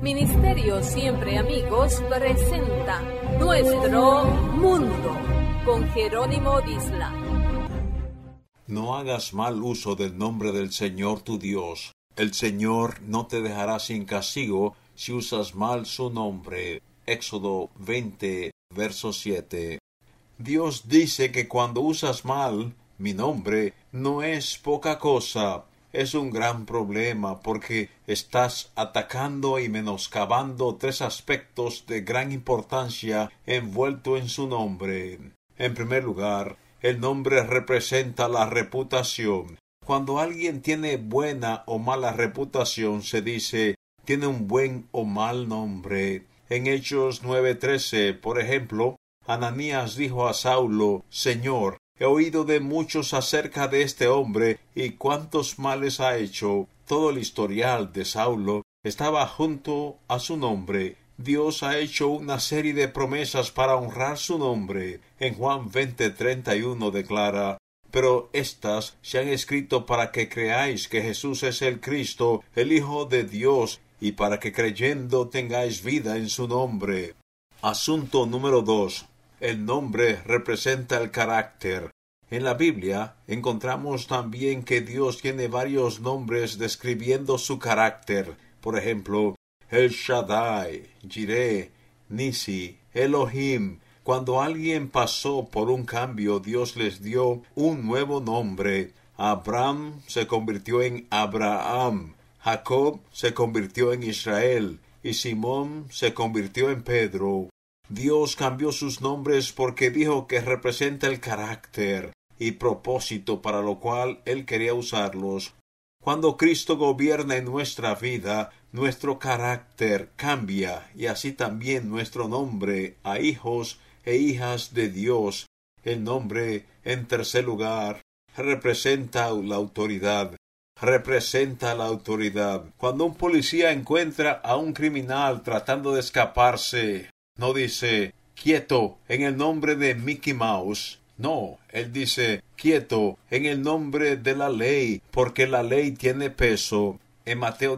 Ministerio Siempre Amigos presenta Nuestro Mundo con Jerónimo Disla. No hagas mal uso del nombre del Señor tu Dios. El Señor no te dejará sin castigo si usas mal su nombre. Éxodo 20, verso 7. Dios dice que cuando usas mal mi nombre no es poca cosa. Es un gran problema porque estás atacando y menoscabando tres aspectos de gran importancia envuelto en su nombre. En primer lugar, el nombre representa la reputación. Cuando alguien tiene buena o mala reputación, se dice, tiene un buen o mal nombre. En Hechos 9:13, por ejemplo, Ananías dijo a Saulo, Señor, he oído de muchos acerca de este hombre y cuántos males ha hecho. Todo el historial de Saulo estaba junto a su nombre. Dios ha hecho una serie de promesas para honrar su nombre. En Juan 20:31 declara, pero éstas se han escrito para que creáis que Jesús es el Cristo, el Hijo de Dios, y para que creyendo tengáis vida en su nombre. Asunto número 2. El nombre representa el carácter. En la Biblia encontramos también que Dios tiene varios nombres describiendo su carácter. Por ejemplo, El Shaddai, Jireh, Nisi, Elohim. Cuando alguien pasó por un cambio, Dios les dio un nuevo nombre. Abraham se convirtió en Abraham. Jacob se convirtió en Israel. Y Simón se convirtió en Pedro. Dios cambió sus nombres porque dijo que representa el carácter y propósito para lo cual Él quería usarlos. Cuando Cristo gobierna en nuestra vida, nuestro carácter cambia y así también nuestro nombre a hijos e hijas de Dios. El nombre, en tercer lugar, representa la autoridad. Representa la autoridad. Cuando un policía encuentra a un criminal tratando de escaparse, no dice, quieto, en el nombre de Mickey Mouse. No, él dice, quieto, en el nombre de la ley, porque la ley tiene peso. En Mateo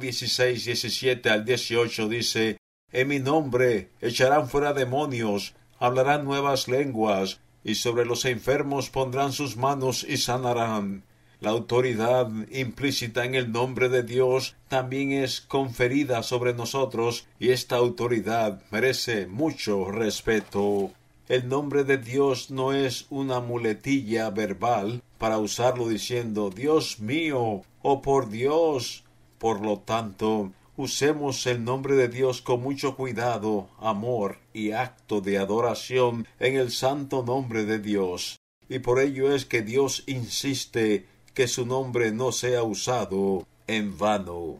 16:17 al 18 dice, en mi nombre echarán fuera demonios, hablarán nuevas lenguas, y sobre los enfermos pondrán sus manos y sanarán. La autoridad implícita en el nombre de Dios también es conferida sobre nosotros y esta autoridad merece mucho respeto. El nombre de Dios no es una muletilla verbal para usarlo diciendo Dios mío o por Dios. Por lo tanto, usemos el nombre de Dios con mucho cuidado, amor y acto de adoración en el santo nombre de Dios. Y por ello es que Dios insiste que su nombre no sea usado en vano.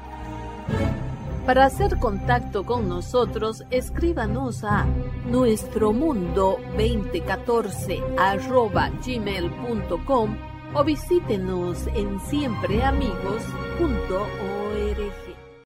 Para hacer contacto con nosotros, escríbanos a nuestromundo2014@gmail.com o visítenos en siempreamigos.org.